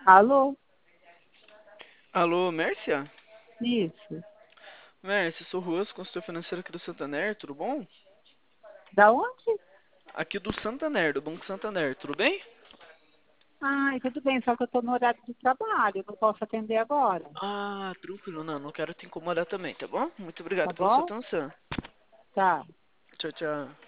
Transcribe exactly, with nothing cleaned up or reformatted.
Alô? Alô, Mércia? Isso. Mércia, sou o Ruas, consultor financeiro aqui do Santander, tudo bom? Da onde? Aqui do Santander, do Banco Santander, tudo bem? Ai, tudo bem, só que eu estou no horário de trabalho, não posso atender agora. Ah, tranquilo, não, não quero te incomodar também, tá bom? Muito obrigado Tá pela sua bom? atenção. Tá. Tchau, tchau.